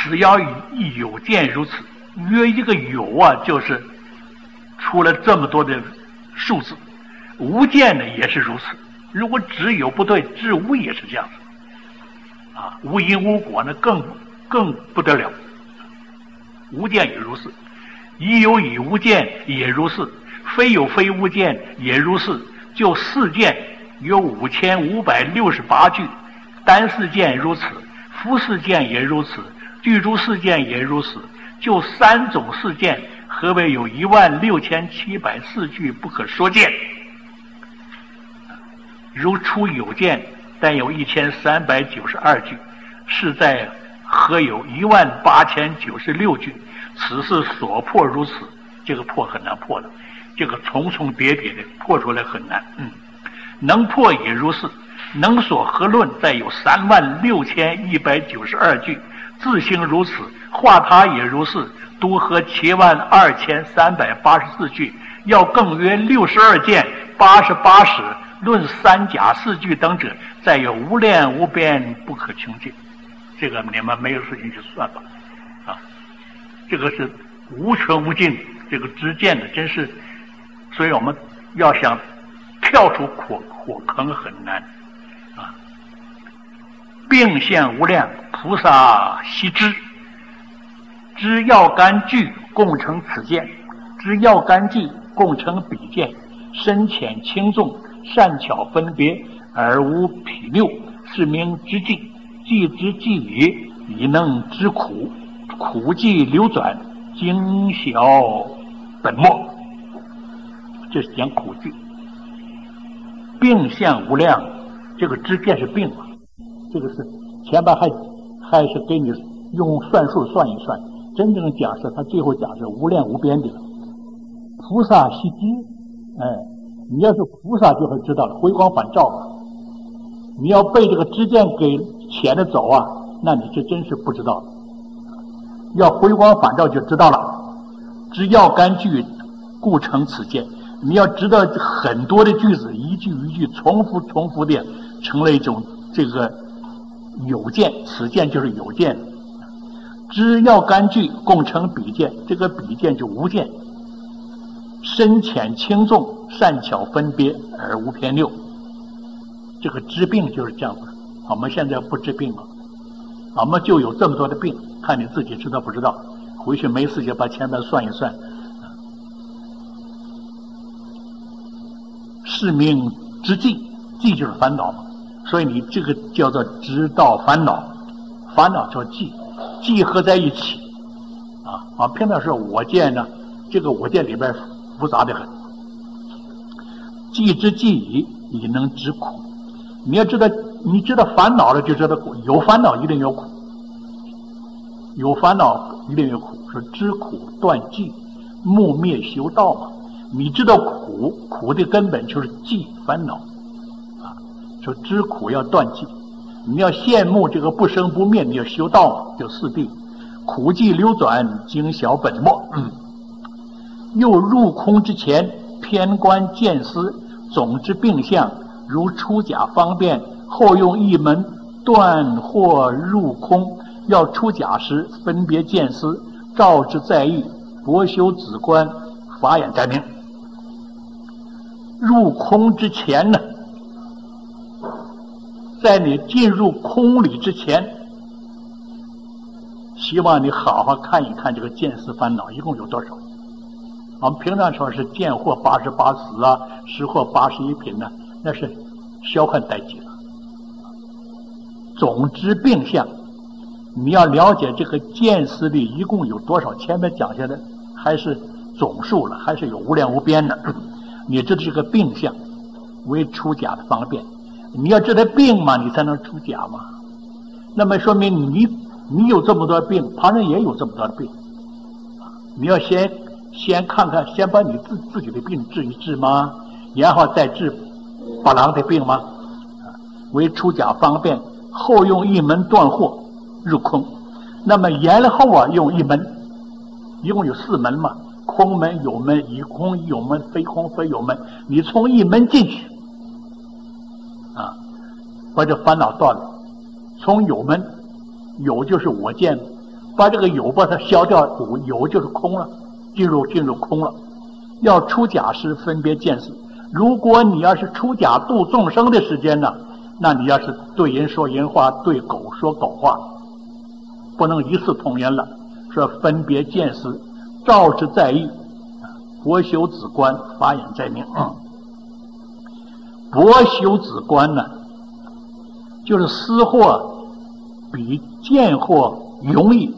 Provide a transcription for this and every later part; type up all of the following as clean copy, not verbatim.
只要有见如此，约一个有啊，就是出了这么多的数字。无见呢也是如此，如果只有不对，只无也是这样子啊，无因无果呢更不得了。无见也如是，已有已无见也如是，非有非无见也如是。就四见有5568句，单四见如此，复四见也如此，具诸四见也如此。就三种四见，何为有16704句不可说见？如出有见，但有1392句，是在何有18096句？此是所破如此，这个破很难破的，这个重重叠叠的破出来很难。能破也如是，能所合论再有36192句，自行如此，化他也如是，多合72384句，要更约62件88史，论三假四句等者，再有无量无边不可穷尽。这个你们没有事情就算吧，这个是无穷无尽，这个知见的真是，所以我们要想跳出火坑很难啊。病相无量，菩萨悉知，知要干具共成此见，知要干具共成彼见，深浅轻重善巧分别而无匹谬，是名知尽。既知既语，以能知苦，苦既流转，精晓本末。这是讲苦句。病相无量，这个知见是病嘛，这个是前边还是给你用算术算一算，真正讲是他最后讲是无量无边的。菩萨悉知，你要是菩萨就会知道了，回光返照嘛。你要被这个知见给牵着走啊，那你是真是不知道的。要回光返照就知道了。知要干句故成此见，你要知道很多的句子一句一句重复的成了一种这个有见，此见就是有见。知要干句共成彼见，这个彼见就无见，深浅轻重善巧分别而无偏谬。这个治病就是这样子，我们现在不治病了，我们就有这么多的病，看你自己知道不知道。回去没事就把前面算一算。是名知寂，寂就是烦恼嘛，所以你这个叫做知道烦恼，烦恼叫寂，寂合在一起啊。平常说我见呢，这个我见里边复杂的很。寂知寂以能知苦。你要知道，你知道烦恼了就知道苦，有烦恼一定有苦，有烦恼一定有苦，说知苦断寂，木灭修道嘛。你知道苦，苦的根本就是寂烦恼啊，说知苦要断寂，你要羡慕这个不生不灭，你要修道嘛，就四谛，苦寂流转，精晓本末。又入空之前，偏观见思，总之病相，如出假方便，后用一门断或入空。要出假时，分别见思，照之在意，博修子观，法眼待明。入空之前呢，在你进入空里之前，希望你好好看一看这个见思烦恼一共有多少。我们平常说是见惑88死啊，识惑81品呢，那是消幻殆尽了。总之病相，你要了解这个见思里一共有多少，前面讲下来还是总数了，还是有无量无边的。你知道这个病相为出假的方便，你要知道病嘛，你才能出假嘛。那么说明你有这么多病，旁人也有这么多的病，你要先看看，先把你自己的病治一治吗？然后再治别人的病吗？为出假方便，后用一门断惑入空。那么然后用一门，一共有4门嘛，空门、有门、以空有门、非空非有门。你从一门进去把这烦恼断了。从有门，有就是我见， 把这个有把它消掉，有就是空了，进入空了。要出假时分别见识。如果你要是出假度众生的时间呢，那你要是对人说人话，对狗说狗话，不能一视同仁了。说分别见识，照之在意，博修止观，法眼在明。博修止观呢，就是思惑比见惑容易。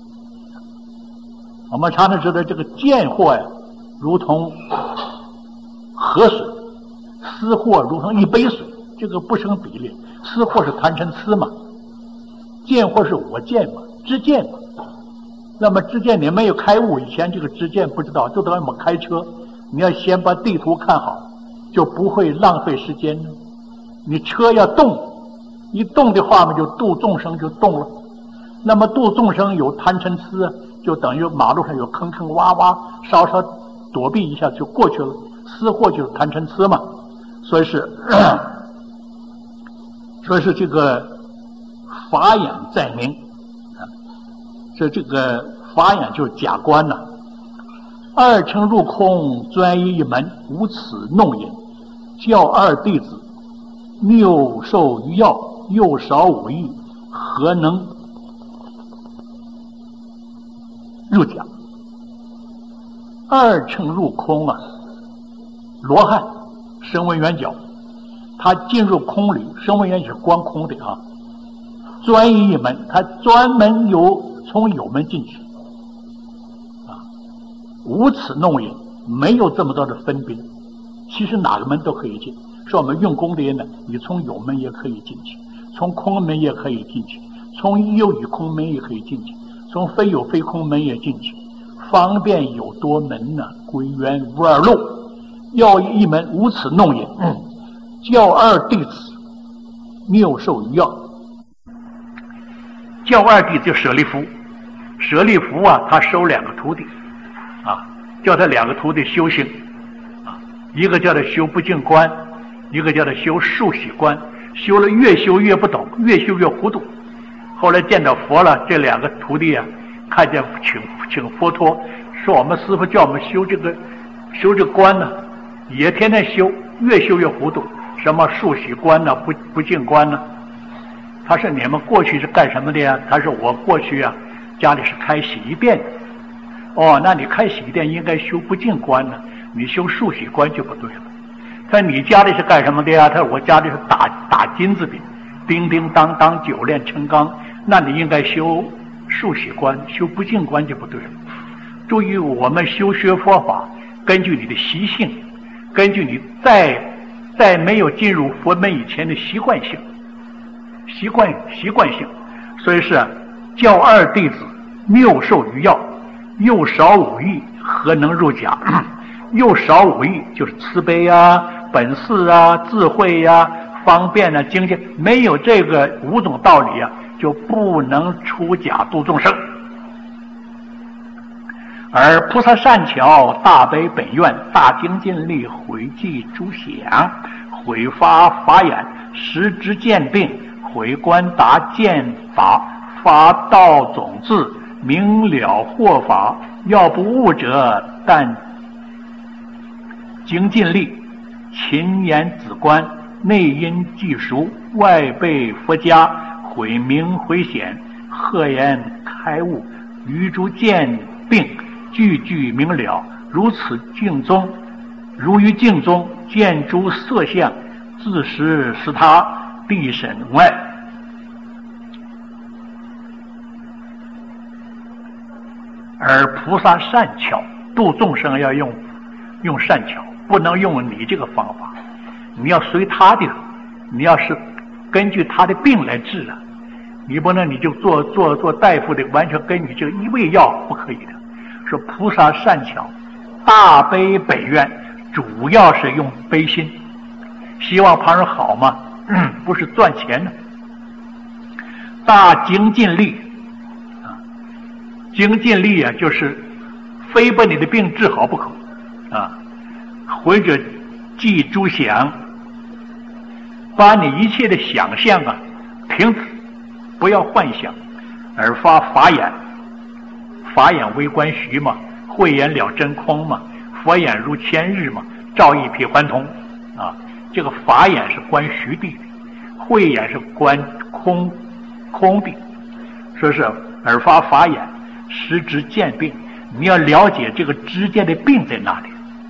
我们常常知道这个见惑呀，如同河水，思惑如同一杯水，这个不成比例。思惑是贪嗔痴嘛，见惑是我见嘛，知见嘛。那么知见你没有开悟以前，这个知见不知道，就等于我们开车，你要先把地图看好，就不会浪费时间。你车要动，一动的话嘛，就度众生就动了。那么度众生有贪嗔痴，就等于马路上有坑坑洼洼，稍稍躲避一下就过去了。思惑就是贪嗔痴嘛，所以是这个法眼在明。这个法眼就是假观呐。二乘入空，专一一门，无此弄也。教二弟子，谬受于要，又少五欲，何能入假？二乘入空啊，罗汉声闻缘觉，他进入空里，声闻缘觉是观空的啊。专一一门，他专门从有门进去啊，无此弄也，没有这么多的分别。其实哪个门都可以进，说我们用功的人呢，你从有门也可以进去，从空门也可以进去，从有与空门也可以进去，从非有非空门也进去，方便有多门呢，归元无二路，要一门，无此弄也。教二弟子，谬受于要。教二弟子就舍利弗，舍利弗啊，他收两个徒弟啊，叫他两个徒弟修行啊，一个叫他修不净观，一个叫他修数喜观。修了越修越不懂，越修越糊涂。后来见到佛了，这两个徒弟啊，看见请佛陀说，我们师父叫我们修这个观呢，也天天修，越修越糊涂。什么数喜观呢，不净观呢？他说你们过去是干什么的呀？他说我过去啊，家里是开洗衣店的。哦，那你开洗衣店应该修不净观呢，你修数喜观就不对了。他说你家里是干什么的呀？他说我家里是打金子的，叮叮当当九炼成钢，那你应该修数喜观，修不净观就不对了。注意，我们修学佛法，根据你的习性，根据你在没有进入佛门以前的习惯性，所以是教二弟子，谬受于要，又少五欲，何能入假？又少五欲就是慈悲啊、本事啊、智慧啊、方便啊、精进，没有这个五种道理啊，就不能出假度众生。而菩萨善巧，大悲本愿，大精进力，毁记诸想，毁发法眼，实知见病，毁观达见法，发道种子，明了惑法。要不悟者，但精进力，勤研止观，内因既熟，外备佛家，毁明毁显，赫言开悟，于诸见病，句句明了。如此镜中，如于镜中见诸色相，自识是他，必审无碍。而菩萨善巧度众生要用善巧，不能用你这个方法，你要随他的，你要是根据他的病来治啊，你不能你就做大夫的，完全跟你这个一味药不可以的。说菩萨善巧，大悲本愿，主要是用悲心，希望旁人好嘛，不是赚钱的。大精进力啊，精进力啊，就是非把你的病治好不可啊，或者记诸想，把你一切的想象啊停止，不要幻想，而发法眼， 法眼为观虚嘛，慧眼了真空嘛，佛眼如千日嘛，照一匹还童啊。这个法眼是观虚地的，慧眼是观空地，说是耳发法眼，实质见病。你要了解这个之间的病在哪里，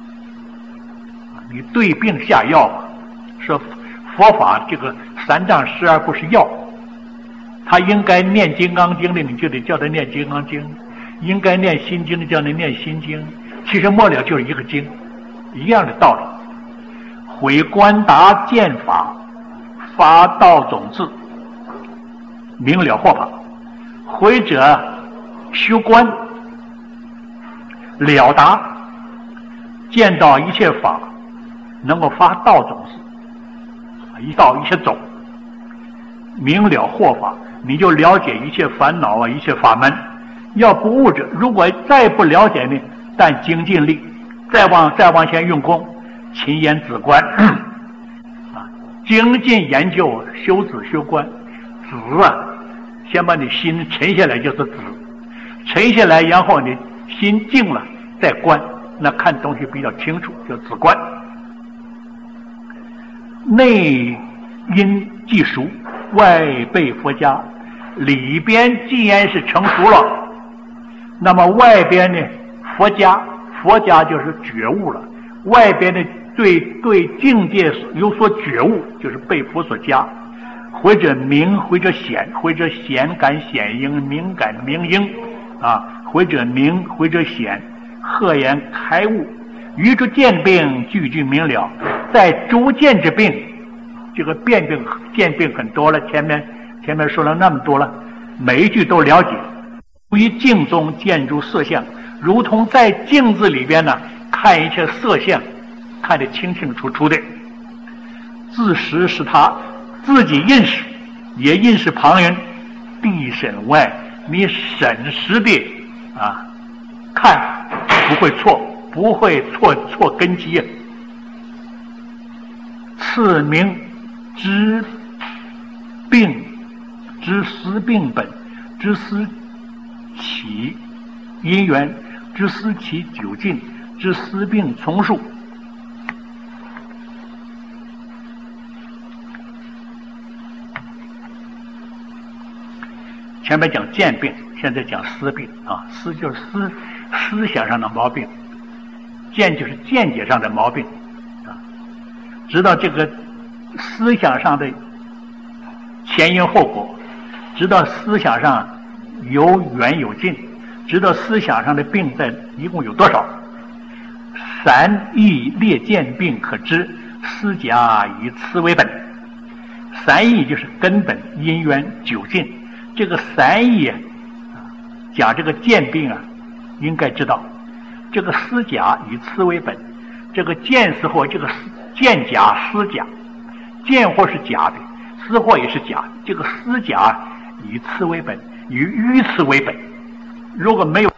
你对病下药啊。说佛法这个3藏12部是药，他应该念金刚经的，你就得叫他念金刚经；应该念心经的，叫他念心经。其实末了就是一个经，一样的道理。毁观达见法，发道种子，明了惑法。毁者修观，了达见到一切法，能够发道种子，一道一切种，明了惑法，你就了解一切烦恼啊，一切法门。要不悟者，如果再不了解呢，但精进力，再往前用功，勤研止观啊，精进研究修止修观。止啊，先把你心沉下来就是止，沉下来，然后你心静了再观，那看东西比较清楚，叫止观。内因既熟，外备佛家，里边既然是成熟了，那么外边呢，佛家就是觉悟了，外边的对境界有所觉悟，就是被佛所加。或者明，或者显，或者显感显应，明感明应啊，或者明，或者显，赫然开悟，于诸见病句句明了。在诸见之病，这个见病很多了，前面说了那么多了，每一句都了解。于镜中见诸色相，如同在镜子里边呢，看一切色相，看得清清楚楚的。自识是他自己认识，也认识旁人，必审外，你审实的啊，看不会错根基啊。次名知病，知思病本，知思起因缘，知思其究竟，知思病从数。前面讲见病，现在讲思病啊。思就是思想上的毛病，见就是见解上的毛病啊。知道这个思想上的前因后果，知道思想上有远有近，知道思想上的病在一共有多少。三义列见病可知，思假以此为本。三义就是根本、因缘、究竟。这个三义啊，讲这个见病啊，应该知道这个思假以此为本。这个见思惑，这个见假思假，见惑是假的，思惑也是假的。这个思假以此为本，于此为本。如果没有，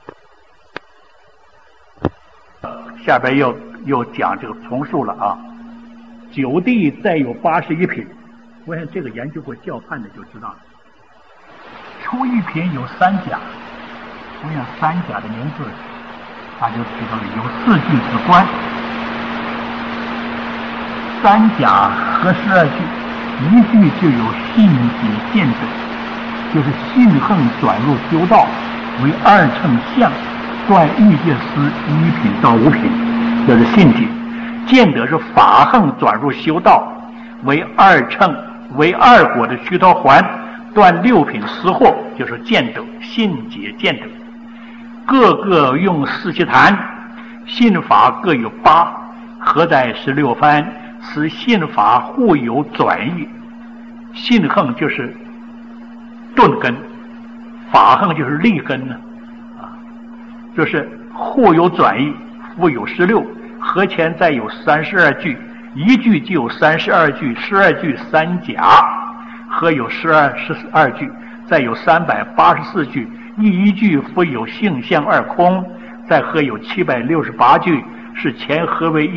下边又讲这个从数了啊。九地再有81品，我想这个研究过教判的就知道了。初一品有3甲，我想3甲的名字大家就知道了，有4句之观。3甲和12句，一句就有信解见等，就是信横转入修道，为2乘相，断欲界思1品到5品，这是信解。见得是法横转入修道，为2乘，为2果的须陀环，断6品思惑，就是见得，信解见得。各个用4其谈，信法各有8，合在16番，此信法互有转义。信横就是顿根，法横就是立根呢，就是互有转义，互有16，合前再有32句，一句就有32句，12句3甲，合有12句，再有384句，一句复有性相2空，再合有768句，是前合为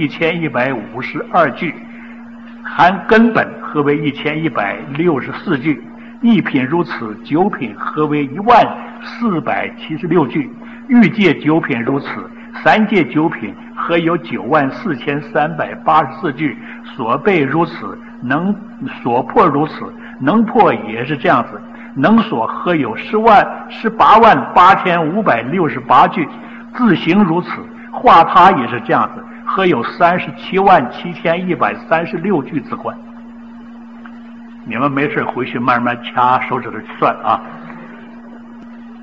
1152句，含根本合为1164句， 一品如此，九品合为10476句。欲界九品如此，三界九品合有94384句。所备如此，所破如此，能破也是这样子。能所合有188568句。自行如此，化他也是这样子，合有377136句之观。你们没事回去慢慢掐手指头算啊。